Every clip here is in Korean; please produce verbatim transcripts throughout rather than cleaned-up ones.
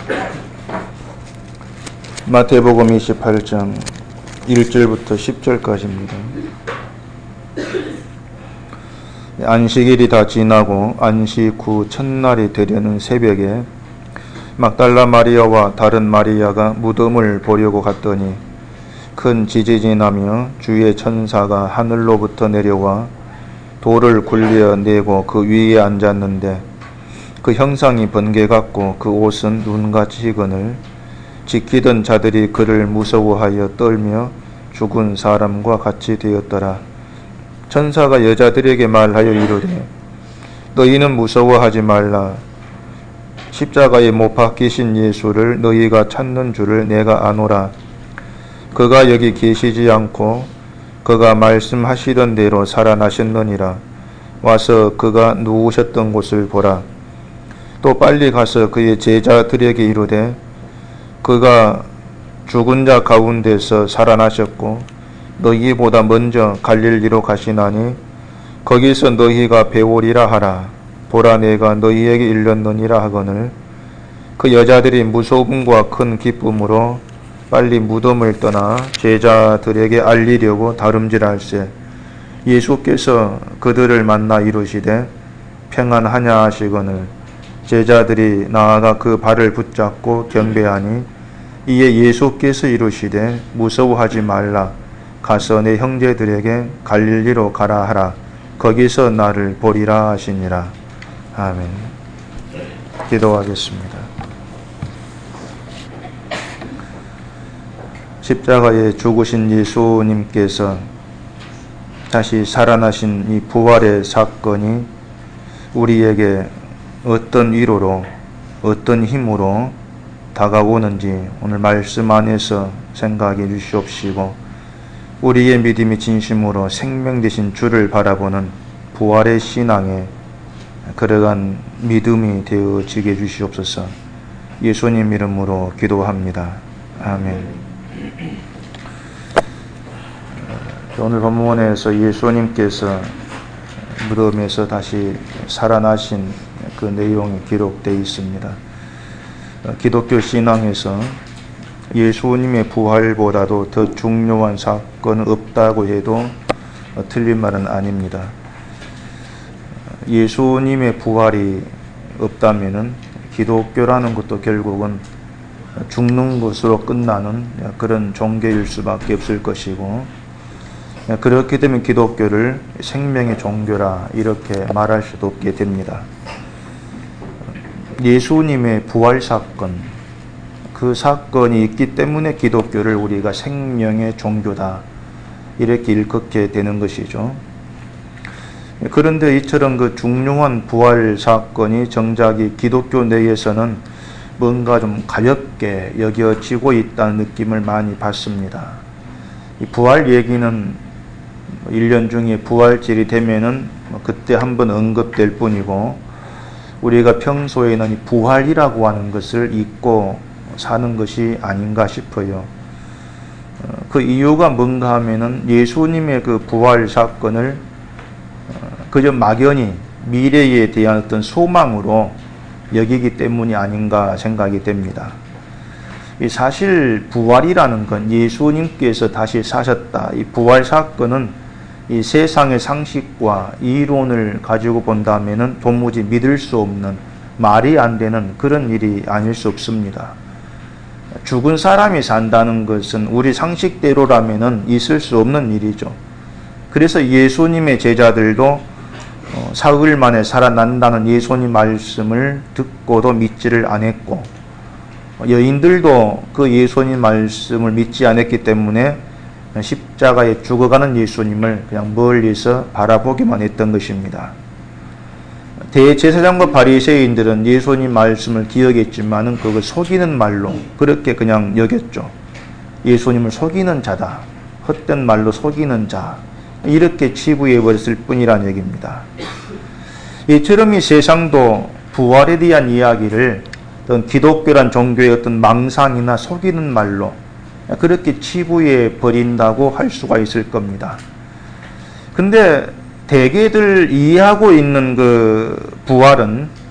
마태복음 이십팔 장 일 절부터 십 절까지입니다. 안식일이 다 지나고 안식 후 첫날이 되려는 새벽에 막달라 마리아와 다른 마리아가 무덤을 보려고 갔더니 큰 지진이 나며 주의 천사가 하늘로부터 내려와 돌을 굴려내고 그 위에 앉았는데 그 형상이 번개 같고 그 옷은 눈같이 희거늘 지키던 자들이 그를 무서워하여 떨며 죽은 사람과 같이 되었더라. 천사가 여자들에게 말하여 이르되 너희는 무서워하지 말라. 십자가에 못 박히신 예수를 너희가 찾는 줄을 내가 아노라. 그가 여기 계시지 않고 그가 말씀하시던 대로 살아나셨느니라. 와서 그가 누우셨던 곳을 보라. 또 빨리 가서 그의 제자들에게 이르되 그가 죽은 자 가운데서 살아나셨고 너희보다 먼저 갈릴리로 가시나니 거기서 너희가 배우리라 하라. 보라 내가 너희에게 일렀느니라 하거늘 그 여자들이 무서움과 큰 기쁨으로 빨리 무덤을 떠나 제자들에게 알리려고 다름질할세 예수께서 그들을 만나 이르시되 평안하냐 하시거늘 제자들이 나아가 그 발을 붙잡고 경배하니 이에 예수께서 이르시되 무서워하지 말라. 가서 내 형제들에게 갈릴리로 가라 하라. 거기서 나를 보리라 하시니라. 아멘. 기도하겠습니다. 십자가에 죽으신 예수님께서 다시 살아나신 이 부활의 사건이 우리에게 어떤 위로로 어떤 힘으로 다가오는지 오늘 말씀 안에서 생각해 주시옵시고 우리의 믿음이 진심으로 생명 되신 주를 바라보는 부활의 신앙에 걸어간 믿음이 되어지게 해 주시옵소서. 예수님 이름으로 기도합니다. 아멘. 오늘 본문에서 예수님께서 무덤에서 다시 살아나신 그 내용이 기록되어 있습니다. 기독교 신앙에서 예수님의 부활보다도 더 중요한 사건은 없다고 해도 틀린 말은 아닙니다. 예수님의 부활이 없다면은 기독교라는 것도 결국은 죽는 것으로 끝나는 그런 종교일 수밖에 없을 것이고 그렇게 되면 기독교를 생명의 종교라 이렇게 말할 수도 없게 됩니다. 예수님의 부활 사건, 그 사건이 있기 때문에 기독교를 우리가 생명의 종교다 이렇게 일컫게 되는 것이죠. 그런데 이처럼 그 중요한 부활 사건이 정작 이 기독교 내에서는 뭔가 좀 가볍게 여겨지고 있다는 느낌을 많이 받습니다. 이 부활 얘기는 일 년 중에 부활절이 되면은 그때 한번 언급될 뿐이고 우리가 평소에는 이 부활이라고 하는 것을 잊고 사는 것이 아닌가 싶어요. 그 이유가 뭔가 하면은 예수님의 그 부활 사건을 그저 막연히 미래에 대한 어떤 소망으로 여기기 때문이 아닌가 생각이 됩니다. 사실 부활이라는 건 예수님께서 다시 사셨다. 이 부활 사건은 이 세상의 상식과 이론을 가지고 본다면은 도무지 믿을 수 없는 말이 안 되는 그런 일이 아닐 수 없습니다. 죽은 사람이 산다는 것은 우리 상식대로라면은 있을 수 없는 일이죠. 그래서 예수님의 제자들도 사흘 만에 살아난다는 예수님 말씀을 듣고도 믿지를 않았고 여인들도 그 예수님 말씀을 믿지 않았기 때문에 십자가에 죽어가는 예수님을 그냥 멀리서 바라보기만 했던 것입니다. 대제사장과 바리새인들은 예수님 말씀을 기억했지만은 그걸 속이는 말로 그렇게 그냥 여겼죠. 예수님을 속이는 자다. 헛된 말로 속이는 자. 이렇게 치부해 버렸을 뿐이라는 얘기입니다. 이처럼 이 세상도 부활에 대한 이야기를 어떤 기독교란 종교의 어떤 망상이나 속이는 말로 그렇게 치부해 버린다고 할 수가 있을 겁니다. 근데 대개들 이해하고 있는 그 부활은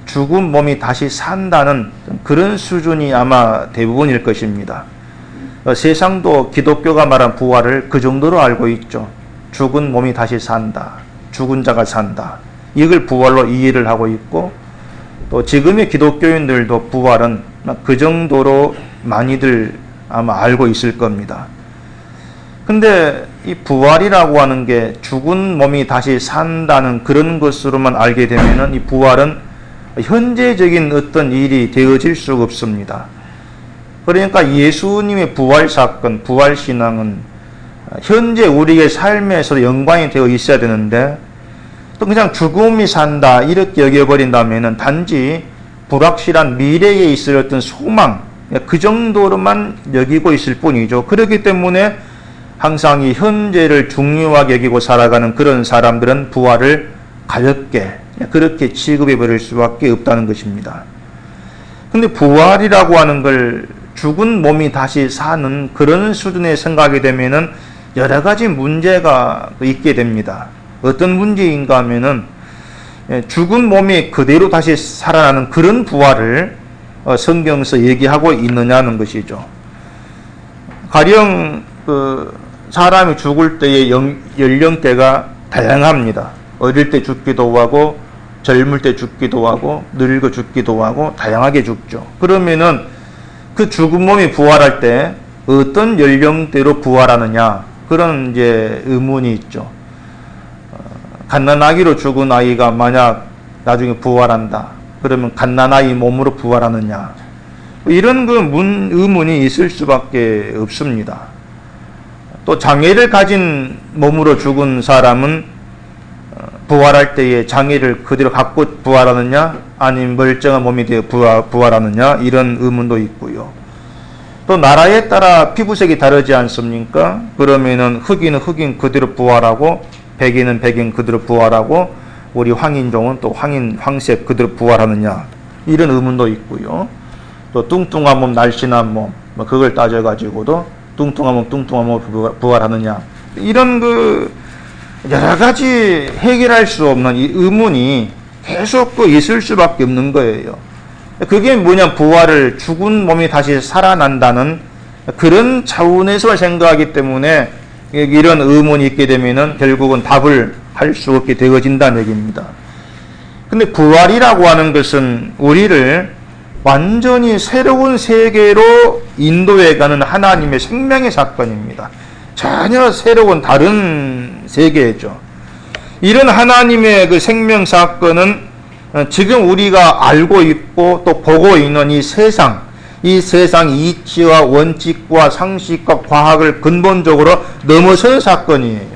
죽은 몸이 다시 산다는 그런 수준이 아마 대부분일 것입니다. 세상도 기독교가 말한 부활을 그 정도로 알고 있죠. 죽은 몸이 다시 산다. 죽은 자가 산다. 이걸 부활로 이해를 하고 있고, 또 지금의 기독교인들도 부활은 그 정도로 많이들 아마 알고 있을 겁니다. 근데 이 부활이라고 하는 게 죽은 몸이 다시 산다는 그런 것으로만 알게 되면은 이 부활은 현재적인 어떤 일이 되어질 수가 없습니다. 그러니까 예수님의 부활 사건, 부활 신앙은 현재 우리의 삶에서 연관이 되어 있어야 되는데, 또 그냥 죽음이 산다 이렇게 여겨버린다면은 단지 불확실한 미래에 있을 어떤 소망, 그 정도로만 여기고 있을 뿐이죠. 그렇기 때문에 항상 이 현재를 중요하게 여기고 살아가는 그런 사람들은 부활을 가볍게 그렇게 취급해 버릴 수밖에 없다는 것입니다. 근데 부활이라고 하는 걸 죽은 몸이 다시 사는 그런 수준의 생각이 되면은 여러 가지 문제가 있게 됩니다. 어떤 문제인가 하면은 죽은 몸이 그대로 다시 살아나는 그런 부활을 성경에서 얘기하고 있느냐는 것이죠. 가령 그 사람이 죽을 때의 연령대가 다양합니다. 어릴 때 죽기도 하고 젊을 때 죽기도 하고 늙어 죽기도 하고 다양하게 죽죠. 그러면은 그 죽은 몸이 부활할 때 어떤 연령대로 부활하느냐, 그런 이제 의문이 있죠. 갓난아기로 죽은 아이가 만약 나중에 부활한다. 그러면 갓난아이 몸으로 부활하느냐. 이런 그 문, 의문이 있을 수밖에 없습니다. 또 장애를 가진 몸으로 죽은 사람은 부활할 때에 장애를 그대로 갖고 부활하느냐, 아니면 멀쩡한 몸이 되어 부활, 부활하느냐, 이런 의문도 있고요. 또 나라에 따라 피부색이 다르지 않습니까? 그러면은 흑인은 흑인 그대로 부활하고, 백인은 백인 그대로 부활하고, 우리 황인종은 또 황인 황색 그대로 부활하느냐, 이런 의문도 있고요. 또 뚱뚱한 몸, 날씬한 몸, 뭐 그걸 따져가지고도 뚱뚱한 몸, 뚱뚱한 몸 부활하느냐, 이런 그 여러 가지 해결할 수 없는 이 의문이 계속 그 있을 수밖에 없는 거예요. 그게 뭐냐, 부활을 죽은 몸이 다시 살아난다는 그런 차원에서 생각하기 때문에 이런 의문이 있게 되면은 결국은 답을 할 수 없게 되어진다는 얘기입니다. 근데 부활이라고 하는 것은 우리를 완전히 새로운 세계로 인도해가는 하나님의 생명의 사건입니다. 전혀 새로운 다른 세계죠. 이런 하나님의 그 생명 사건은 지금 우리가 알고 있고 또 보고 있는 이 세상, 이 세상 이치와 원칙과 상식과 과학을 근본적으로 넘어서는 사건이에요.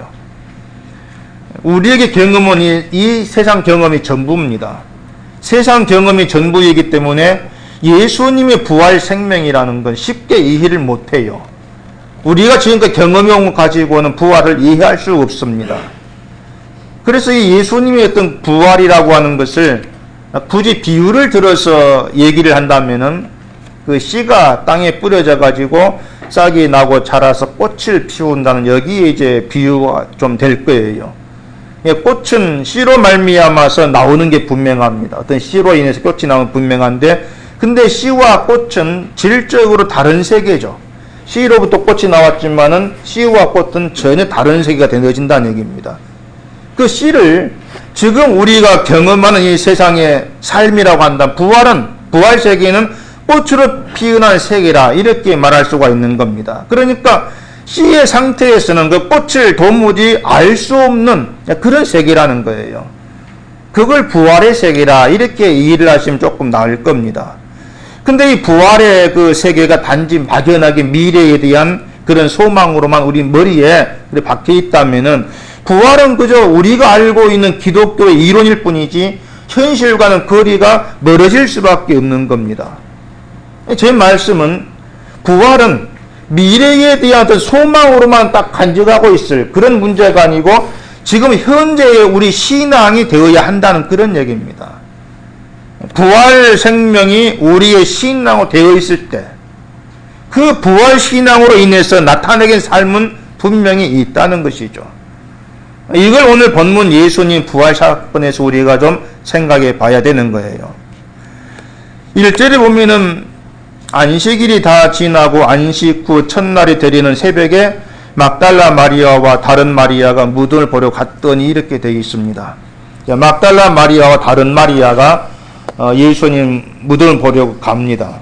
우리에게 경험은 이, 이 세상 경험이 전부입니다. 세상 경험이 전부이기 때문에 예수님의 부활 생명이라는 건 쉽게 이해를 못해요. 우리가 지금까지 경험을 가지고는 부활을 이해할 수 없습니다. 그래서 이 예수님의 어떤 부활이라고 하는 것을 굳이 비유를 들어서 얘기를 한다면은 그 씨가 땅에 뿌려져 가지고 싹이 나고 자라서 꽃을 피운다는, 여기에 이제 비유가 좀 될 거예요. 꽃은 씨로 말미암아서 나오는 게 분명합니다. 어떤 씨로 인해서 꽃이 나오면 분명한데, 근데 씨와 꽃은 질적으로 다른 세계죠. 씨로부터 꽃이 나왔지만은 씨와 꽃은 전혀 다른 세계가 되어진다는 얘기입니다. 그 씨를 지금 우리가 경험하는 이 세상의 삶이라고 한다면, 부활은, 부활 세계는 꽃으로 피어난 세계라, 이렇게 말할 수가 있는 겁니다. 그러니까 씨의 상태에서는 그 꽃을 도무지 알 수 없는 그런 세계라는 거예요. 그걸 부활의 세계라, 이렇게 이해를 하시면 조금 나을 겁니다. 근데 이 부활의 그 세계가 단지 막연하게 미래에 대한 그런 소망으로만 우리 머리에 박혀 있다면은, 부활은 그저 우리가 알고 있는 기독교의 이론일 뿐이지 현실과는 거리가 멀어질 수밖에 없는 겁니다. 제 말씀은 부활은 미래에 대한 어떤 소망으로만 딱 간직하고 있을 그런 문제가 아니고 지금 현재의 우리 신앙이 되어야 한다는 그런 얘기입니다. 부활 생명이 우리의 신앙으로 되어 있을 때 그 부활 신앙으로 인해서 나타내는 삶은 분명히 있다는 것이죠. 이걸 오늘 본문 예수님 부활 사건에서 우리가 좀 생각해 봐야 되는 거예요. 일 절에 보면은 안식일이 다 지나고 안식 후 첫날이 되리는 새벽에 막달라 마리아와 다른 마리아가 무덤을 보러 갔더니 이렇게 되어 있습니다. 막달라 마리아와 다른 마리아가 예수님 무덤을 보려고 갑니다.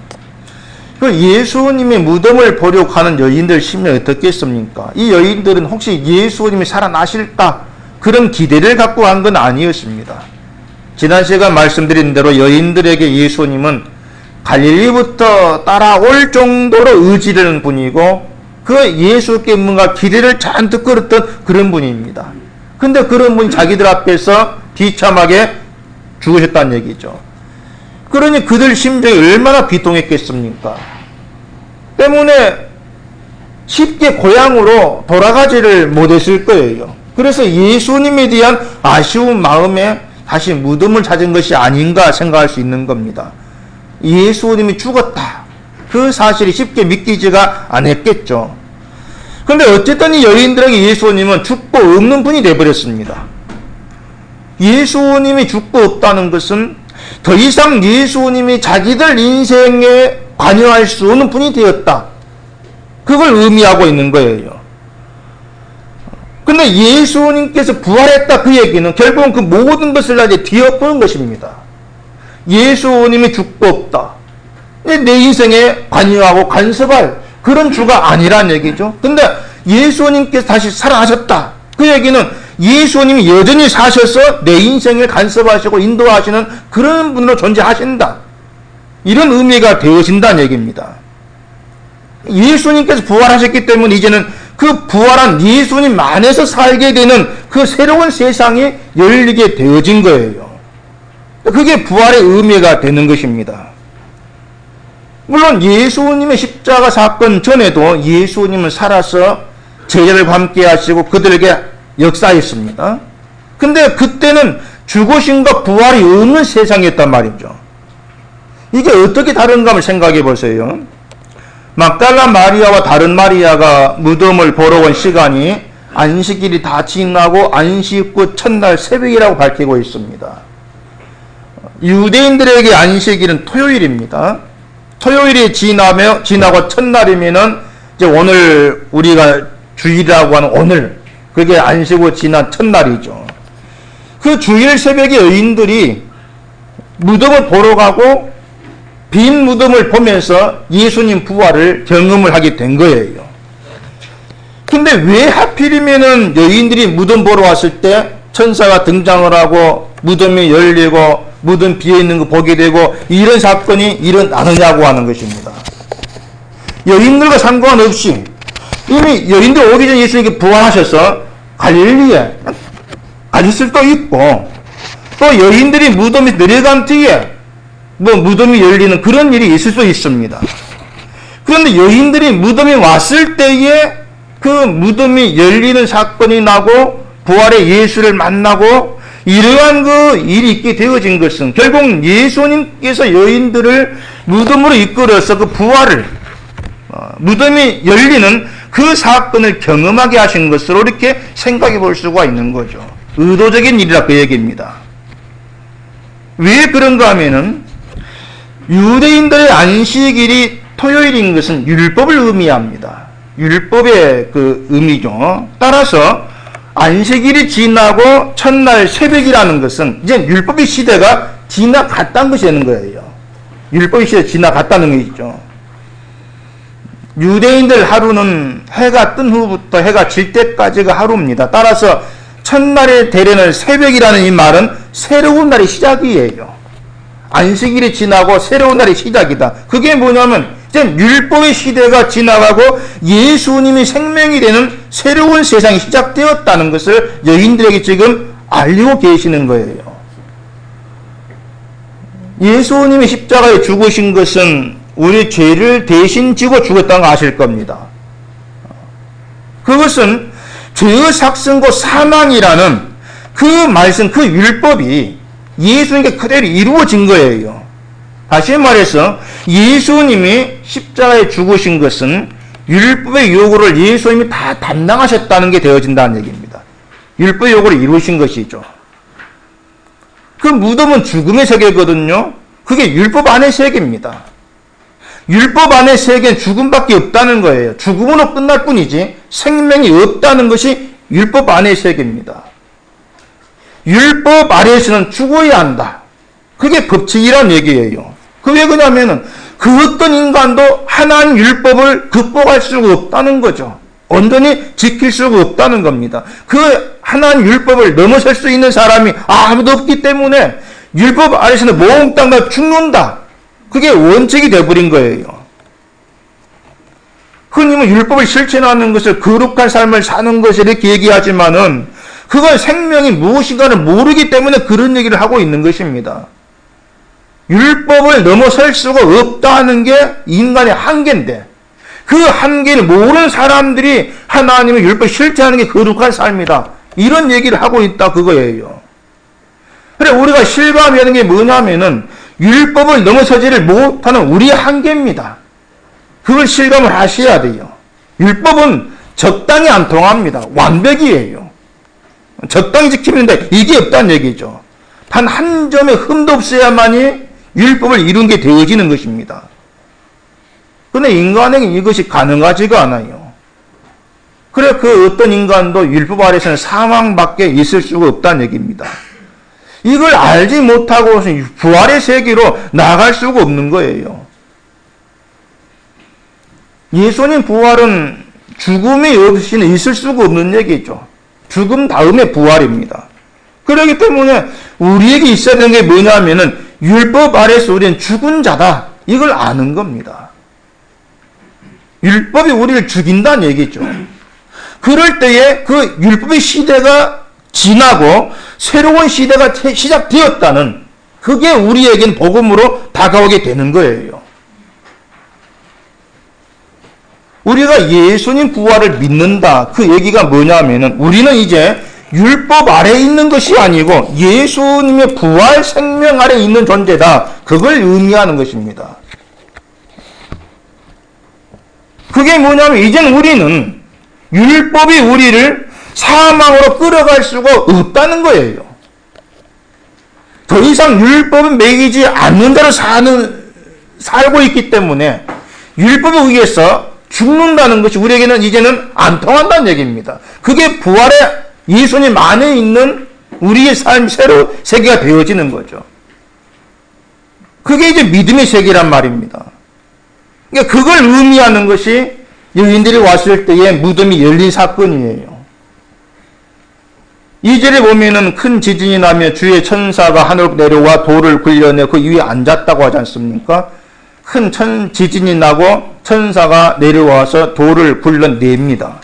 예수님의 무덤을 보려고 가는 여인들 심정이 어떻겠습니까? 이 여인들은 혹시 예수님이 살아나실까? 그런 기대를 갖고 간 건 아니었습니다. 지난 시간 말씀드린 대로 여인들에게 예수님은 갈릴리부터 따라올 정도로 의지하는 분이고 그 예수께 뭔가 기대를 잔뜩 끌었던 그런 분입니다. 근데 그런 분이 자기들 앞에서 비참하게 죽으셨다는 얘기죠. 그러니 그들 심정이 얼마나 비통했겠습니까? 때문에 쉽게 고향으로 돌아가지를 못했을 거예요. 그래서 예수님에 대한 아쉬운 마음에 다시 무덤을 찾은 것이 아닌가 생각할 수 있는 겁니다. 예수님이 죽었다. 그 사실이 쉽게 믿기지가 않았겠죠. 그런데 어쨌든 이 여인들에게 예수님은 죽고 없는 분이 되어버렸습니다. 예수님이 죽고 없다는 것은 더 이상 예수님이 자기들 인생에 관여할 수 없는 분이 되었다. 그걸 의미하고 있는 거예요. 근데 예수님께서 부활했다 그 얘기는 결국은 그 모든 것을 다 이제 뒤엎는 것입니다. 예수님이 죽고 없다. 내 인생에 관여하고 간섭할 그런 주가 아니란 얘기죠. 근데 예수님께서 다시 살아나셨다. 그 얘기는 예수님이 여전히 사셔서 내 인생을 간섭하시고 인도하시는 그런 분으로 존재하신다. 이런 의미가 되어진다는 얘기입니다. 예수님께서 부활하셨기 때문에 이제는 그 부활한 예수님 안에서 살게 되는 그 새로운 세상이 열리게 되어진 거예요. 그게 부활의 의미가 되는 것입니다. 물론 예수님의 십자가 사건 전에도 예수님은 살아서 제자들과 함께 하시고 그들에게 역사했습니다. 근데 그때는 죽으심과 부활이 없는 세상이었단 말이죠. 이게 어떻게 다른가 한번 생각해 보세요. 막달라 마리아와 다른 마리아가 무덤을 보러 온 시간이 안식일이 다 지나고 안식 후 첫날 새벽이라고 밝히고 있습니다. 유대인들에게 안식일은 토요일입니다. 토요일이 지나며 지나고 첫날이면은 이제 오늘 우리가 주일이라고 하는 오늘 그게 안식 후 지난 첫날이죠. 그 주일 새벽에 여인들이 무덤을 보러 가고 빈 무덤을 보면서 예수님 부활을 경험을 하게 된 거예요. 근데 왜 하필이면은 여인들이 무덤 보러 왔을 때 천사가 등장을 하고 무덤이 열리고 무덤 비어있는 거 보게 되고 이런 사건이 일어나느냐고 하는 것입니다. 여인들과 상관없이 이미 여인들 오기 전에 예수님께 부활하셔서 갈릴리에 가실 수도 있고 또 여인들이 무덤에 내려간 뒤에 뭐 무덤이 열리는 그런 일이 있을 수 있습니다. 그런데 여인들이 무덤에 왔을 때에 그 무덤이 열리는 사건이 나고 부활의 예수를 만나고 이러한 그 일이 있게 되어진 것은 결국 예수님께서 여인들을 무덤으로 이끌어서 그 부활을 어, 무덤이 열리는 그 사건을 경험하게 하신 것으로 이렇게 생각해 볼 수가 있는 거죠. 의도적인 일이라 그 얘기입니다. 왜 그런가 하면은 유대인들의 안식일이 토요일인 것은 율법을 의미합니다. 율법의 그 의미죠. 따라서 안식일이 지나고 첫날 새벽이라는 것은 이제 율법의 시대가 지나갔다는 것이 되는 거예요. 율법의 시대가 지나갔다는 것이죠. 유대인들 하루는 해가 뜬 후부터 해가 질 때까지가 하루입니다. 따라서 첫날에 되려는 새벽이라는 이 말은 새로운 날의 시작이에요. 안식일이 지나고 새로운 날의 시작이다. 그게 뭐냐면 이제 율법의 시대가 지나가고 예수님이 생명이 되는 새로운 세상이 시작되었다는 것을 여인들에게 지금 알리고 계시는 거예요. 예수님이 십자가에 죽으신 것은 우리 죄를 대신 지고 죽었다는 거 아실 겁니다. 그것은 죄의 삭승고 사망이라는 그 말씀, 그 율법이 예수님께 그대로 이루어진 거예요. 다시 말해서 예수님이 십자가에 죽으신 것은 율법의 요구를 예수님이 다 담당하셨다는 게 되어진다는 얘기입니다. 율법의 요구를 이루신 것이죠. 그 무덤은 죽음의 세계거든요. 그게 율법 안의 세계입니다. 율법 안의 세계는 죽음밖에 없다는 거예요. 죽음으로 끝날 뿐이지 생명이 없다는 것이 율법 안의 세계입니다. 율법 아래에서는 죽어야 한다. 그게 법칙이란 얘기예요. 그 왜 그러냐면은 그 어떤 인간도 하나님 율법을 극복할 수가 없다는 거죠. 온전히 지킬 수가 없다는 겁니다. 그 하나님 율법을 넘어설 수 있는 사람이 아무도 없기 때문에 율법 아래서는 몽땅 다 죽는다. 그게 원칙이 되어버린 거예요. 흔히는 율법을 실천하는 것을 거룩한 삶을 사는 것을 이렇게 얘기하지만은 그건 생명이 무엇인가를 모르기 때문에 그런 얘기를 하고 있는 것입니다. 율법을 넘어설 수가 없다는 게 인간의 한계인데 그 한계를 모르는 사람들이 하나님의 율법을 실천하는 게 거룩한 삶이다. 이런 얘기를 하고 있다 그거예요. 그래 우리가 실감해야 하는 게 뭐냐면은 율법을 넘어서지를 못하는 우리의 한계입니다. 그걸 실감을 하셔야 돼요. 율법은 적당히 안 통합니다. 완벽이에요. 적당히 지키면 돼. 이게 없다는 얘기죠. 단 한 점의 흠도 없어야만이 율법을 이룬 게 되어지는 것입니다. 그런데 인간에게 이것이 가능하지가 않아요. 그래 그 어떤 인간도 율법 아래서는 사망밖에 있을 수가 없다는 얘기입니다. 이걸 알지 못하고 부활의 세계로 나갈 수가 없는 거예요. 예수님 부활은 죽음이 없이는 있을 수가 없는 얘기죠. 죽음 다음에 부활입니다. 그렇기 때문에 우리에게 있어야 되는 게 뭐냐면은 율법 아래서 우리는 죽은 자다. 이걸 아는 겁니다. 율법이 우리를 죽인다는 얘기죠. 그럴 때에 그 율법의 시대가 지나고 새로운 시대가 시작되었다는 그게 우리에겐 복음으로 다가오게 되는 거예요. 우리가 예수님 부활을 믿는다. 그 얘기가 뭐냐면은 우리는 이제 율법 아래에 있는 것이 아니고 예수님의 부활 생명 아래에 있는 존재다. 그걸 의미하는 것입니다. 그게 뭐냐면 이제는 우리는 율법이 우리를 사망으로 끌어갈 수가 없다는 거예요. 더 이상 율법은 매이지 않는 대로 사는, 살고 있기 때문에 율법에 의해서 죽는다는 것이 우리에게는 이제는 안 통한다는 얘기입니다. 그게 부활의 예수님 안에 있는 우리의 삶 새로 세계가 되어지는 거죠. 그게 이제 믿음의 세계란 말입니다. 그러니까 그걸 의미하는 것이 여인들이 왔을 때에 무덤이 열린 사건이에요. 이 절에 보면은 큰 지진이 나며 주의 천사가 하늘로 내려와 돌을 굴려내 그 위에 앉았다고 하지 않습니까? 큰 천 지진이 나고 천사가 내려와서 돌을 굴러냅니다.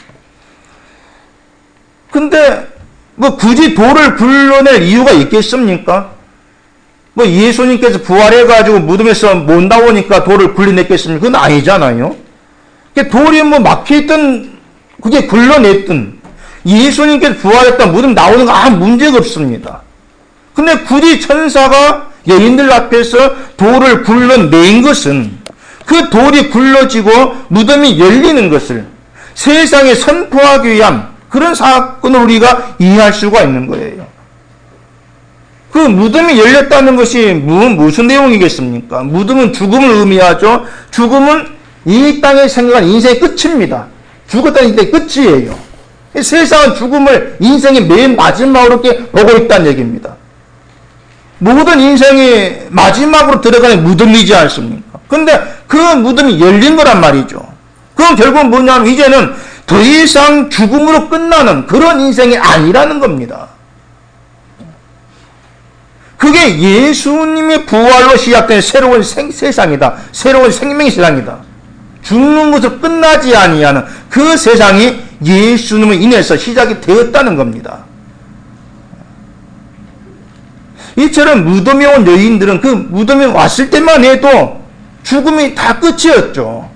근데 뭐 굳이 돌을 굴러낼 이유가 있겠습니까? 뭐 예수님께서 부활해가지고 무덤에서 못 나오니까 돌을 굴려냈겠습니까? 그건 아니잖아요. 돌이 뭐 막혀있든 그게 굴러냈든 예수님께서 부활했다 무덤 나오는 거 아무 문제가 없습니다. 근데 굳이 천사가 여인들 앞에서 돌을 굴러낸 것은 그 돌이 굴러지고 무덤이 열리는 것을 세상에 선포하기 위한 그런 사건을 우리가 이해할 수가 있는 거예요. 그 무덤이 열렸다는 것이 무슨 내용이겠습니까? 무덤은 죽음을 의미하죠. 죽음은 이 땅에 생각한 인생의 끝입니다. 죽었다는 인생의 끝이에요. 세상은 죽음을 인생의 맨 마지막으로 보고 있다는 얘기입니다. 모든 인생이 마지막으로 들어가는 무덤이지 않습니까? 근데 그 무덤이 열린 거란 말이죠. 그럼 결국은 뭐냐면 이제는 더 이상 죽음으로 끝나는 그런 인생이 아니라는 겁니다. 그게 예수님의 부활로 시작된 새로운 생, 세상이다. 새로운 생명의 세상이다. 죽는 것으로 끝나지 아니하는 그 세상이 예수님을 인해서 시작이 되었다는 겁니다. 이처럼 무덤에 온 여인들은 그 무덤에 왔을 때만 해도 죽음이 다 끝이었죠.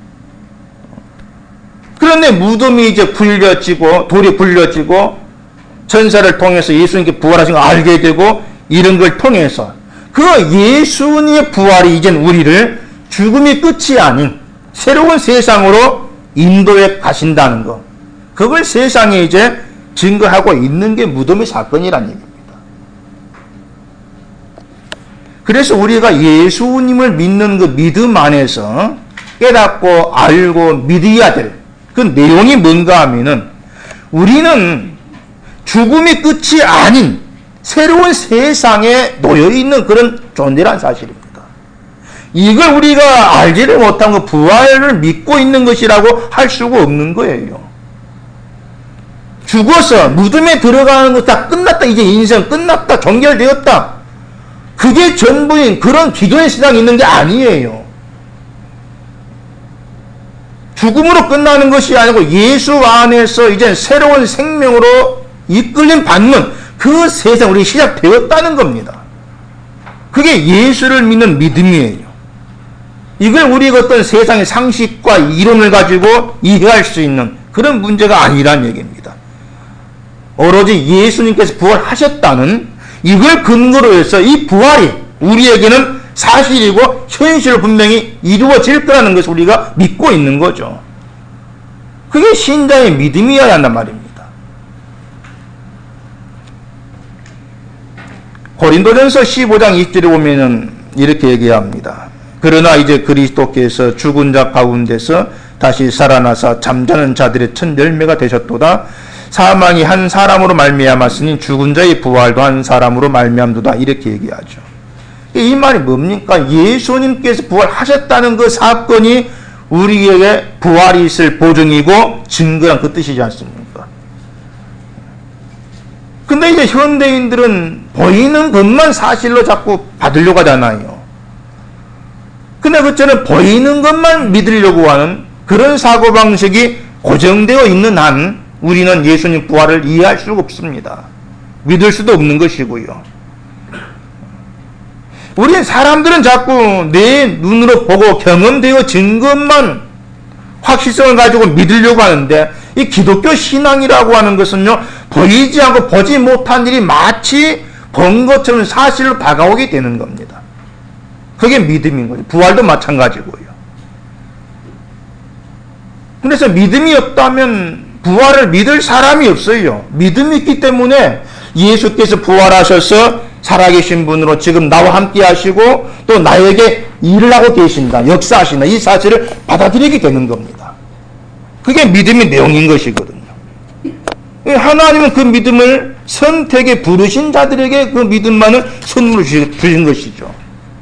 그런데 무덤이 이제 굴려지고 돌이 굴려지고 천사를 통해서 예수님께 부활하신 걸 알게 되고 이런 걸 통해서 그 예수님의 부활이 이젠 우리를 죽음이 끝이 아닌 새로운 세상으로 인도해 가신다는 것. 그걸 세상에 이제 증거하고 있는 게 무덤의 사건이라는 얘기입니다. 그래서 우리가 예수님을 믿는 그 믿음 안에서 깨닫고 알고 믿어야 될 그 내용이 뭔가 하면은 우리는 죽음이 끝이 아닌 새로운 세상에 놓여있는 그런 존재란 사실입니다. 이걸 우리가 알지를 못한 그 부활을 믿고 있는 것이라고 할 수가 없는 거예요. 죽어서 무덤에 들어가는 거 다 끝났다. 이제 인생 끝났다. 종결되었다. 그게 전부인 그런 기존의 신앙이 있는 게 아니에요. 죽음으로 끝나는 것이 아니고 예수 안에서 이제 새로운 생명으로 이끌림 받는 그 세상 우리 시작되었다는 겁니다. 그게 예수를 믿는 믿음이에요. 이걸 우리가 어떤 세상의 상식과 이론을 가지고 이해할 수 있는 그런 문제가 아니란 얘기입니다. 오로지 예수님께서 부활하셨다는 이걸 근거로 해서 이 부활이 우리에게는 사실이고 현실로 분명히 이루어질 거라는 것을 우리가 믿고 있는 거죠. 그게 신자의 믿음이어야 한단 말입니다. 고린도전서 십오 장 이십 절에 보면은 이렇게 얘기합니다. 그러나 이제 그리스도께서 죽은 자 가운데서 다시 살아나사 잠자는 자들의 첫 열매가 되셨도다. 사망이 한 사람으로 말미암았으니 죽은 자의 부활도 한 사람으로 말미암도다. 이렇게 얘기하죠. 이 말이 뭡니까? 예수님께서 부활하셨다는 그 사건이 우리에게 부활이 있을 보증이고 증거란 그 뜻이지 않습니까? 근데 이제 현대인들은 보이는 것만 사실로 자꾸 받으려고 하잖아요. 근데 그처럼 보이는 것만 믿으려고 하는 그런 사고방식이 고정되어 있는 한 우리는 예수님 부활을 이해할 수가 없습니다. 믿을 수도 없는 것이고요. 우리 사람들은 자꾸 내 눈으로 보고 경험되어진 것만 확실성을 가지고 믿으려고 하는데 이 기독교 신앙이라고 하는 것은요, 보이지 않고 보지 못한 일이 마치 본 것처럼 사실로 다가오게 되는 겁니다. 그게 믿음인 거죠. 부활도 마찬가지고요. 그래서 믿음이 없다면 부활을 믿을 사람이 없어요. 믿음이 있기 때문에 예수께서 부활하셔서 살아계신 분으로 지금 나와 함께 하시고 또 나에게 일을 하고 계신다, 역사하신다, 이 사실을 받아들이게 되는 겁니다. 그게 믿음의 내용인 것이거든요. 하나님은 그 믿음을 선택에 부르신 자들에게 그 믿음만을 선물로 주신 것이죠.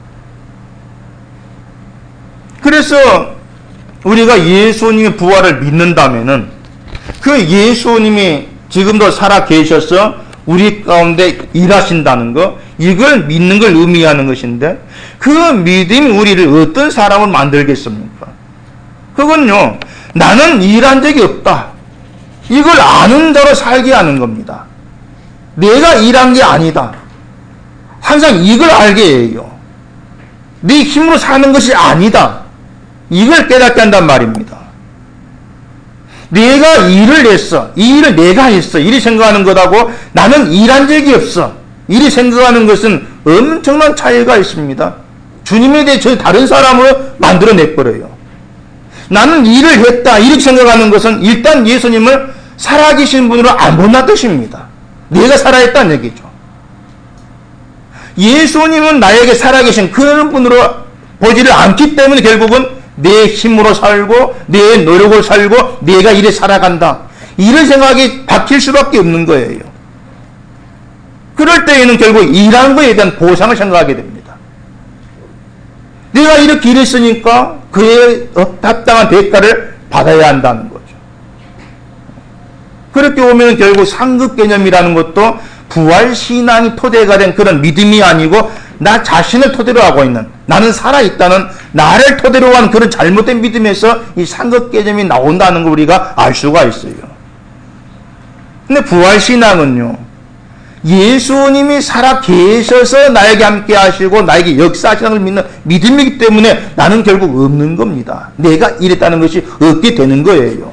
그래서 우리가 예수님의 부활을 믿는다면은 그 예수님이 지금도 살아 계셔서 우리 가운데 일하신다는 것, 이걸 믿는 걸 의미하는 것인데 그 믿음이 우리를 어떤 사람을 만들겠습니까? 그건요, 나는 일한 적이 없다, 이걸 아는 자로 살게 하는 겁니다. 내가 일한 게 아니다, 항상 이걸 알게 해요. 네 힘으로 사는 것이 아니다, 이걸 깨닫게 한단 말입니다. 내가 일을 했어, 이 일을 내가 했어, 이리 생각하는 것하고 나는 일한 적이 없어, 이리 생각하는 것은 엄청난 차이가 있습니다. 주님에 대해 저 다른 사람으로 만들어내버려요. 나는 일을 했다, 이렇게 생각하는 것은 일단 예수님을 살아계신 분으로 안 본다는 뜻입니다. 내가 살아있다는 얘기죠. 예수님은 나에게 살아계신 그런 분으로 보지를 않기 때문에 결국은 내 힘으로 살고 내 노력을 살고 내가 이래 살아간다, 이런 생각이 박힐 수밖에 없는 거예요. 그럴 때에는 결국 일한 거에 대한 보상을 생각하게 됩니다. 내가 이렇게 일했으니까 그에 합당한 대가를 받아야 한다는 거죠. 그렇게 보면 결국 상급 개념이라는 것도 부활신앙이 토대가 된 그런 믿음이 아니고 나 자신을 토대로 하고 있는, 나는 살아있다는 나를 토대로 하는 그런 잘못된 믿음에서 이 상급 개념이 나온다는 걸 우리가 알 수가 있어요. 근데 부활신앙은요, 예수님이 살아 계셔서 나에게 함께 하시고 나에게 역사하시는 걸 믿는 믿음이기 때문에 나는 결국 없는 겁니다. 내가 이랬다는 것이 없게 되는 거예요.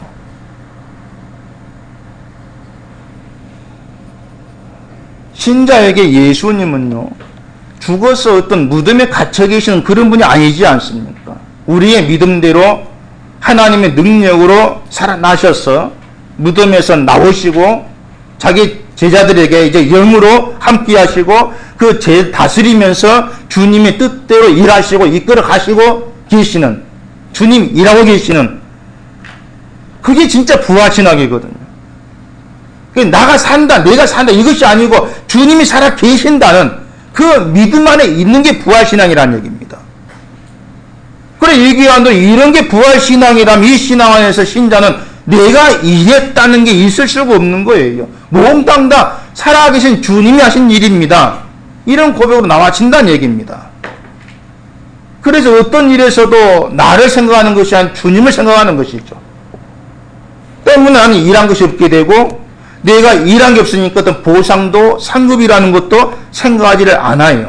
신자에게 예수님은요, 죽어서 어떤 무덤에 갇혀 계시는 그런 분이 아니지 않습니까? 우리의 믿음대로 하나님의 능력으로 살아나셔서 무덤에서 나오시고 자기 제자들에게 이제 영으로 함께 하시고 그 제 다스리면서 주님의 뜻대로 일하시고 이끌어 가시고 계시는, 주님 일하고 계시는, 그게 진짜 부활신앙이거든요. 나가 산다, 내가 산다 이것이 아니고 주님이 살아 계신다는 그 믿음 안에 있는 게 부활신앙이라는 얘기입니다. 그래 얘기한 대로 이런 게 부활신앙이라면 이 신앙 안에서 신자는 내가 일했다는 게 있을 수가 없는 거예요. 몽땅 다 살아계신 주님이 하신 일입니다. 이런 고백으로 나와진다는 얘기입니다. 그래서 어떤 일에서도 나를 생각하는 것이 아니라 주님을 생각하는 것이죠. 때문에 나는 일한 것이 없게 되고 내가 일한 게 없으니까 어떤 보상도 상급이라는 것도 생각하지를 않아요.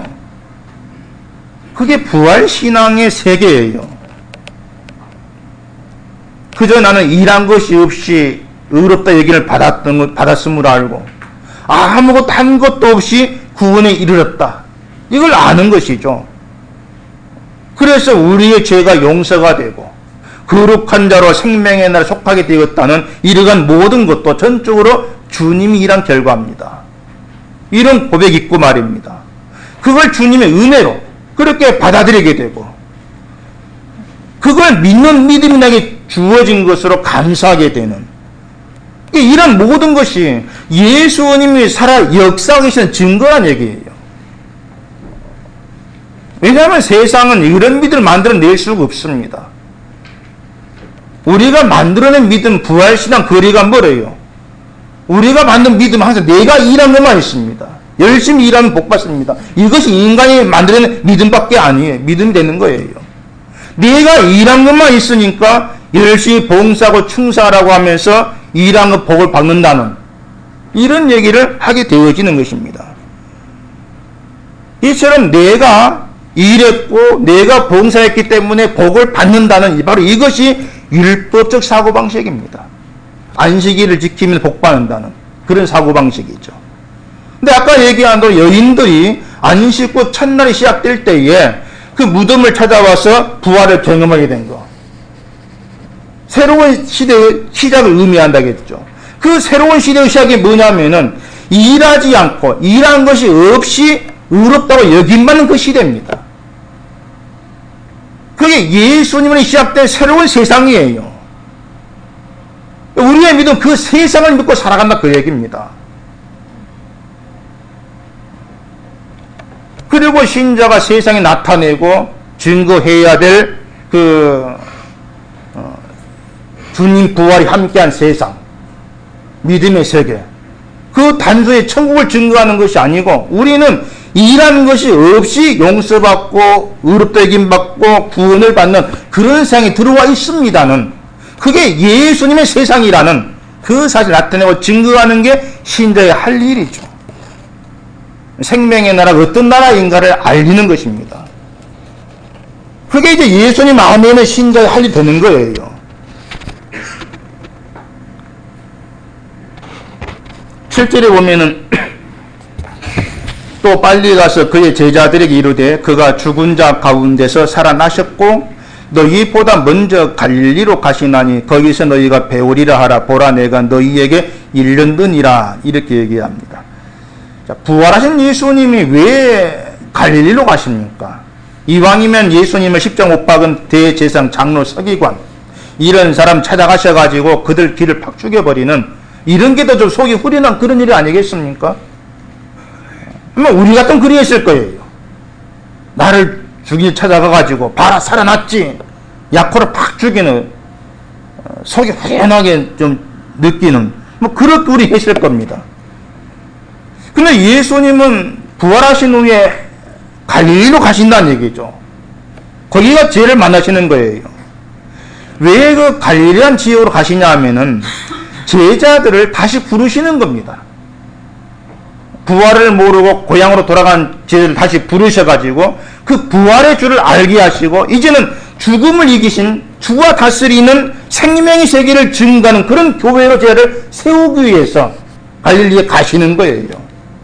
그게 부활신앙의 세계예요. 그저 나는 일한 것이 없이 의롭다 얘기를 받았던 것, 받았음을 알고 아무것도 한 것도 없이 구원에 이르렀다. 이걸 아는 것이죠. 그래서 우리의 죄가 용서가 되고 거룩한 자로 생명의 나라에 속하게 되었다는 이러한 모든 것도 전적으로 주님이 일한 결과입니다. 이런 고백이 있고 말입니다. 그걸 주님의 은혜로 그렇게 받아들이게 되고 그걸 믿는 믿음이 나에게 주어진 것으로 감사하게 되는, 이런 모든 것이 예수님이 살아 역사하고 계시는 증거란 얘기예요. 왜냐하면 세상은 이런 믿음을 만들어낼 수가 없습니다. 우리가 만들어낸 믿음, 부활신앙 거리가 멀어요. 우리가 만든 믿음은 항상 내가 일한 것만 있습니다. 열심히 일하면 복받습니다. 이것이 인간이 만들어낸 믿음밖에 아니에요. 믿음이 되는 거예요. 내가 일한 것만 있으니까 열심히 봉사하고 충사하라고 하면서 일한 것 복을 받는다는 이런 얘기를 하게 되어지는 것입니다. 이처럼 내가 일했고 내가 봉사했기 때문에 복을 받는다는 바로 이것이 율법적 사고방식입니다. 안식일을 지키면 복받는다는 그런 사고방식이죠. 근데 아까 얘기한 대로 여인들이 안식구 첫날이 시작될 때에 그 무덤을 찾아와서 부활을 경험하게 된 거. 새로운 시대의 시작을 의미한다겠죠. 그 새로운 시대의 시작이 뭐냐면은 일하지 않고 일한 것이 없이 의롭다고 여김받는 그 시대입니다. 그게 예수님으로 시작된 새로운 세상이에요. 우리의 믿음 그 세상을 믿고 살아간다 그 얘기입니다. 그리고 신자가 세상에 나타내고 증거해야 될 그 어, 주님 부활이 함께한 세상, 믿음의 세계, 그 단순히 천국을 증거하는 것이 아니고 우리는 일하는 것이 없이 용서받고 의롭다 여김받고 구원을 받는 그런 세상에 들어와 있습니다는, 그게 예수님의 세상이라는 그 사실을 나타내고 증거하는 게 신자의 할 일이죠. 생명의 나라가 어떤 나라인가를 알리는 것입니다. 그게 이제 예수님 안에 있는 신자의 할 일이 되는 거예요. 칠 절에 보면은 또 빨리 가서 그의 제자들에게 이르되 그가 죽은 자 가운데서 살아나셨고 너희보다 먼저 갈릴리로 가시나니 거기서 너희가 배우리라 하라. 보라 내가 너희에게 일렀느니라. 이렇게 얘기합니다. 자, 부활하신 예수님이 왜 갈릴리로 가십니까? 이왕이면 예수님을 십자 못 박은 대제사장 장로 서기관 이런 사람 찾아가셔가지고 그들 길을 팍 죽여버리는 이런 게 더 좀 속이 후련한 그런 일이 아니겠습니까? 아마 우리 같으면 그리했을 거예요. 나를 죽이 찾아가가지고 봐라 살아났지, 약호를 팍 죽이는, 속이 후련하게 좀 느끼는 뭐 그렇게 우리 했을 겁니다. 근데 예수님은 부활하신 후에 갈릴리로 가신다는 얘기죠. 거기가 죄를 만나시는 거예요. 왜 그 갈릴리란 지역으로 가시냐 하면은 제자들을 다시 부르시는 겁니다. 부활을 모르고 고향으로 돌아간 제자들을 다시 부르셔가지고 그 부활의 주를 알게 하시고 이제는 죽음을 이기신 주와 다스리는 생명의 세계를 증가하는 그런 교회로 제자를 세우기 위해서 갈릴리에 가시는 거예요.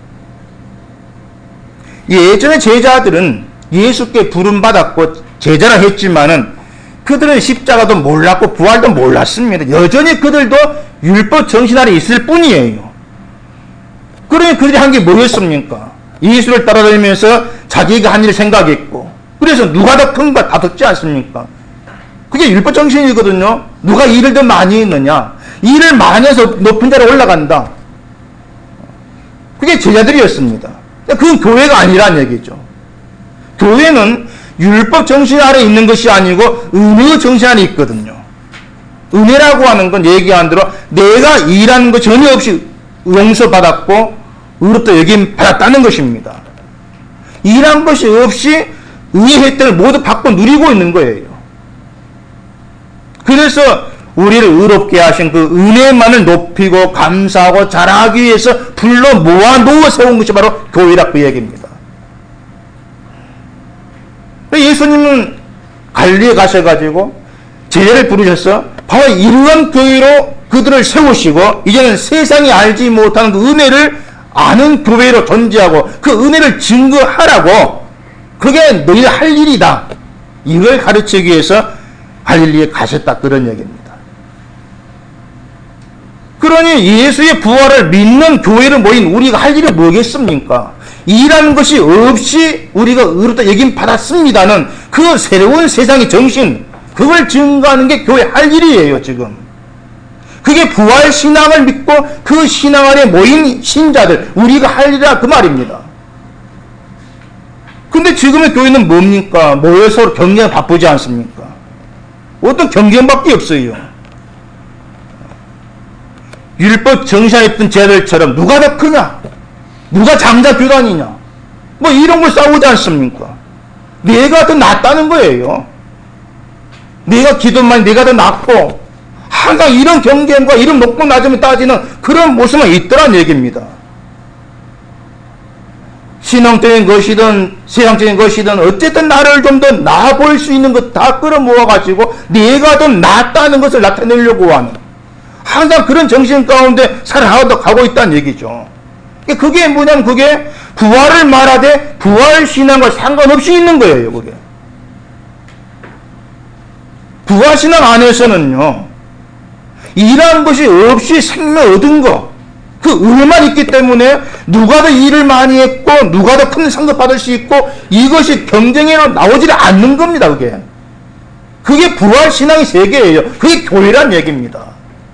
예전에 제자들은 예수께 부름받았고 제자라 했지만은 그들은 십자가도 몰랐고 부활도 몰랐습니다. 여전히 그들도 율법 정신 아래 있을 뿐이에요. 그러니 그들이 한 게 뭐였습니까? 예수를 따라다니면서 자기가 한 일을 생각했고, 그래서 누가 더 큰가 다 듣지 않습니까? 그게 율법 정신이거든요. 누가 일을 더 많이 했느냐, 일을 많이 해서 높은 자리에 올라간다. 그게 제자들이었습니다. 그건 교회가 아니란 얘기죠. 교회는 율법 정신 아래 있는 것이 아니고 은혜의 정신 안에 있거든요. 은혜라고 하는 건 얘기한 대로 내가 일하는 것 전혀 없이 용서받았고 의롭다 여김 받았다는 것입니다. 일한 것이 없이 의의 혜택을 모두 받고 누리고 있는 거예요. 그래서 우리를 의롭게 하신 그 은혜만을 높이고 감사하고 자랑하기 위해서 불러 모아 놓아 세운 것이 바로 교회라 그 얘기입니다. 예수님은 갈리에 가셔가지고 제자를 부르셔서 바로 이러한 교회로 그들을 세우시고 이제는 세상이 알지 못하는 그 은혜를 아는 교회로 존재하고 그 은혜를 증거하라고, 그게 너희 할 일이다, 이걸 가르치기 위해서 갈릴리에 가셨다, 그런 얘기입니다. 그러니 예수의 부활을 믿는 교회를 모인 우리가 할 일이 뭐겠습니까? 일하는 것이 없이 우리가 의롭다 여김 받았습니다는 그 새로운 세상의 정신, 그걸 증거하는 게 교회 할 일이에요. 지금 그게 부활 신앙을 믿고 그 신앙 안에 모인 신자들, 우리가 할 일이라 그 말입니다. 근데 지금의 교회는 뭡니까? 모여서 경쟁 바쁘지 않습니까? 어떤 경쟁밖에 없어요. 율법 정신에 있던 제자들처럼 누가 더 크냐, 누가 장자 교단이냐, 뭐 이런 걸 싸우지 않습니까? 내가 더 낫다는 거예요. 내가 기도만 내가 더 낫고, 항상 이런 경쟁과 이런 높고 낮음을 따지는 그런 모습만 있더란 얘기입니다. 신앙적인 것이든 세상적인 것이든 어쨌든 나를 좀 더 나아 보일 수 있는 것 다 끌어모아가지고 내가 더 낫다는 것을 나타내려고 하는, 항상 그런 정신 가운데 살아가고 있다는 얘기죠. 그게 뭐냐면 그게 부활을 말하되 부활신앙과 상관없이 있는 거예요. 그게 부활신앙 안에서는요, 일한 것이 없이 생명 얻은 거, 그 은혜만 있기 때문에 누가 더 일을 많이 했고 누가 더 큰 상급 받을 수 있고 이것이 경쟁에 나오지 않는 겁니다. 그게 그게 부활신앙의 세계예요. 그게 교회란 얘기입니다.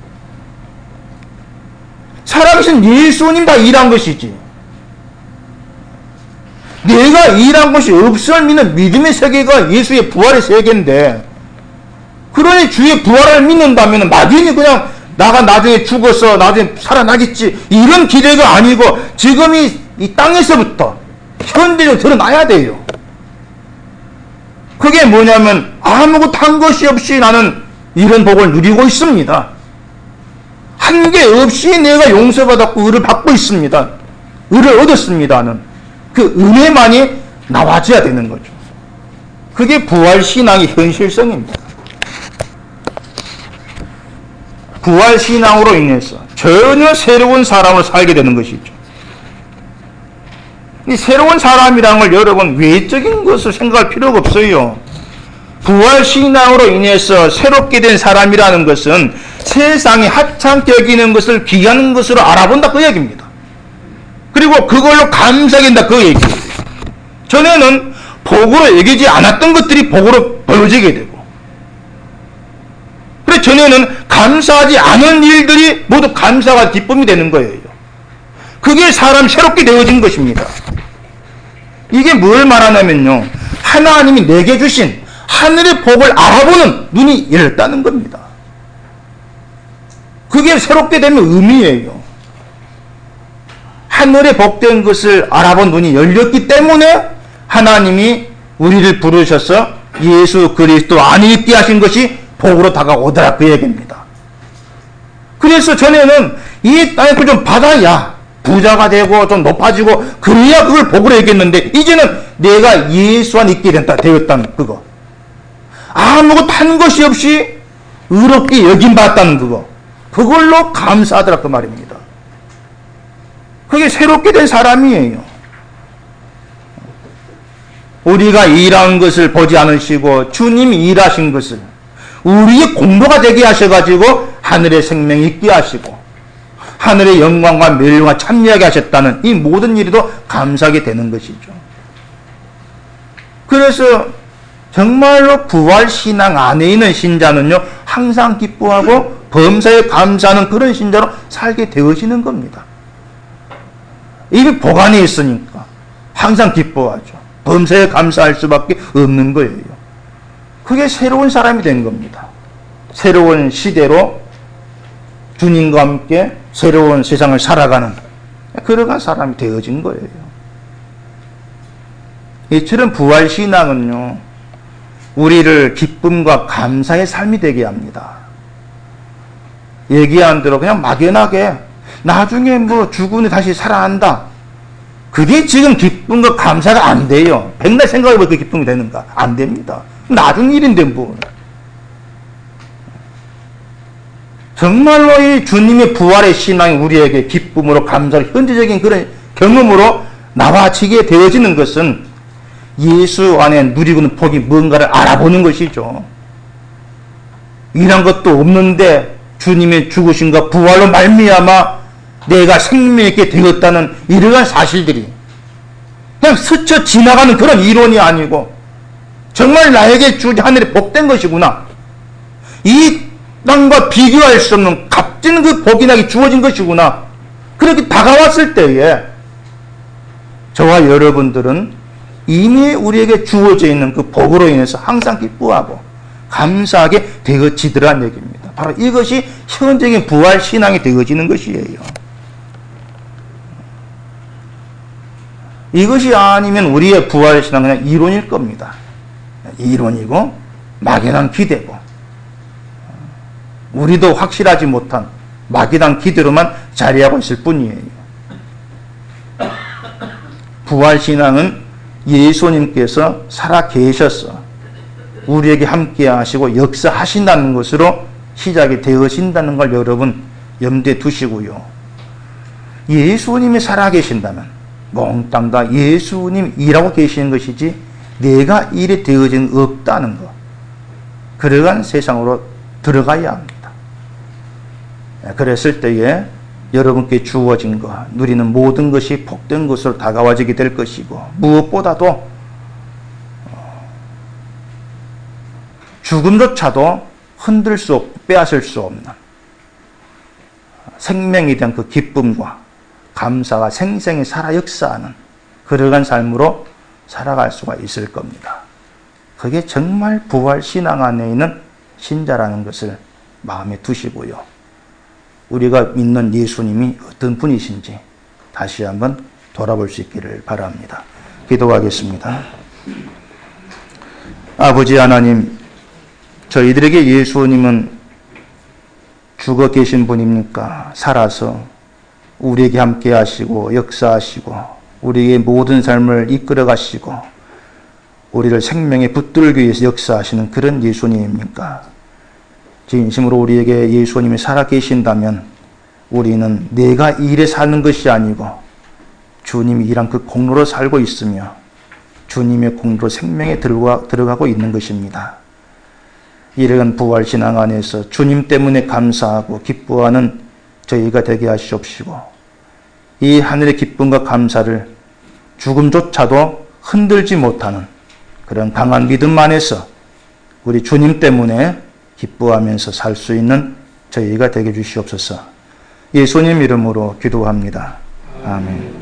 살아계신 예수님 다 일한 것이지, 내가 일한 것이 없을 믿는 믿음의 세계가 예수의 부활의 세계인데, 그러니 주의 부활을 믿는다면 막연히 그냥 나가 나중에 죽어서 나중에 살아나겠지 이런 기대가 아니고 지금 이, 이 땅에서부터 현대적으로 드러나야 돼요. 그게 뭐냐면 아무것도 한 것이 없이 나는 이런 복을 누리고 있습니다. 한 게 없이 내가 용서받았고 의를 받고 있습니다. 의를 얻었습니다는 그 은혜만이 나와줘야 되는 거죠. 그게 부활신앙의 현실성입니다. 부활신앙으로 인해서 전혀 새로운 사람을 살게 되는 것이죠. 이 새로운 사람이라는 걸 여러분 외적인 것을 생각할 필요가 없어요. 부활신앙으로 인해서 새롭게 된 사람이라는 것은 세상이 하찮게 여기는 것을 귀한 것으로 알아본다 그 얘기입니다. 그리고 그걸로 감사한다 그 얘기예요. 전에는 복으로 여기지 않았던 것들이 복으로 보여지게 되고, 그래서 전에는 감사하지 않은 일들이 모두 감사와 기쁨이 되는 거예요. 그게 사람 새롭게 되어진 것입니다. 이게 뭘 말하냐면요, 하나님이 내게 주신 하늘의 복을 알아보는 눈이 열렸다는 겁니다. 그게 새롭게 되는 의미예요. 하늘의 복된 것을 알아본 눈이 열렸기 때문에 하나님이 우리를 부르셔서 예수 그리스도 안에 있게 하신 것이 복으로 다가오더라 그 얘기입니다. 그래서 전에는 이 땅에 걸 좀 받아야 부자가 되고 좀 높아지고 그래야 그걸 복으로 여겼는데, 이제는 내가 예수 안에 있게 된다 되었다는 그거, 아무것도 한 것이 없이 의롭게 여김받았다는 그거, 그걸로 감사하더라 그 말입니다. 그게 새롭게 된 사람이에요. 우리가 일한 것을 보지 않으시고 주님이 일하신 것을 우리의 공로가 되게 하셔가지고 하늘의 생명이 있게 하시고 하늘의 영광과 멸류가 참여하게 하셨다는 이 모든 일에도 감사하게 되는 것이죠. 그래서 정말로 부활신앙 안에 있는 신자는요, 항상 기뻐하고 범사에 감사하는 그런 신자로 살게 되어지는 겁니다. 이미 보관이 있으니까 항상 기뻐하죠. 범사에 감사할 수밖에 없는 거예요. 그게 새로운 사람이 된 겁니다. 새로운 시대로 주님과 함께 새로운 세상을 살아가는 그러한 사람이 되어진 거예요. 이처럼 부활신앙은요, 우리를 기쁨과 감사의 삶이 되게 합니다. 얘기한 대로 그냥 막연하게 나중에 뭐 죽으니 다시 살아난다. 그게 지금 기쁨과 감사가 안 돼요. 백날 생각해보면 그 기쁨이 되는가? 안 됩니다. 나중 일인데 뭐. 정말로 이 주님의 부활의 신앙이 우리에게 기쁨으로 감사로 현재적인 그런 경험으로 나와지게 되어지는 것은 예수 안에 누리고는 복이 뭔가를 알아보는 것이죠. 이런 것도 없는데 주님의 죽으심과 부활로 말미암아 내가 생명 있게 되었다는 이러한 사실들이 그냥 스쳐 지나가는 그런 이론이 아니고 정말 나에게 주어진 하늘의 복된 것이구나. 이 땅과 비교할 수 없는 값진 그 복이 나게 주어진 것이구나. 그렇게 다가왔을 때에 저와 여러분들은 이미 우리에게 주어져 있는 그 복으로 인해서 항상 기뻐하고 감사하게 되어지더란 얘기입니다. 바로 이것이 현재적인 부활신앙이 되어지는 것이에요. 이것이 아니면 우리의 부활신앙은 그냥 이론일 겁니다. 이론이고 막연한 기대고 우리도 확실하지 못한 막연한 기대로만 자리하고 있을 뿐이에요. 부활신앙은 예수님께서 살아 계셔서 우리에게 함께 하시고 역사하신다는 것으로 시작이 되어진다는 걸 여러분 염두에 두시고요. 예수님이 살아 계신다면 몽땅 다 예수님 일하고 계시는 것이지 내가 일이 되어진 없다는 것. 그러한 세상으로 들어가야 합니다. 그랬을 때에 여러분께 주어진 것, 누리는 모든 것이 복된 것으로 다가와지게 될 것이고 무엇보다도 죽음조차도 흔들 수 없고 빼앗을 수 없는 생명에 대한 그 기쁨과 감사가 생생히 살아 역사하는 그러한 삶으로 살아갈 수가 있을 겁니다. 그게 정말 부활신앙 안에 있는 신자라는 것을 마음에 두시고요. 우리가 믿는 예수님이 어떤 분이신지 다시 한번 돌아볼 수 있기를 바랍니다. 기도하겠습니다. 아버지 하나님, 저희들에게 예수님은 죽어 계신 분입니까? 살아서 우리에게 함께 하시고 역사하시고 우리의 모든 삶을 이끌어 가시고 우리를 생명에 붙들기 위해서 역사하시는 그런 예수님입니까? 진심으로 우리에게 예수님이 살아 계신다면 우리는 내가 일에 사는 것이 아니고 주님이 일한 그 공로로 살고 있으며 주님의 공로로 생명에 들어가, 들어가고 있는 것입니다. 이러한 부활신앙 안에서 주님 때문에 감사하고 기뻐하는 저희가 되게 하시옵시고 이 하늘의 기쁨과 감사를 죽음조차도 흔들지 못하는 그런 강한 믿음 안에서 우리 주님 때문에 기뻐하면서 살 수 있는 저희가 되게 주시옵소서. 예수님 이름으로 기도합니다. 아멘.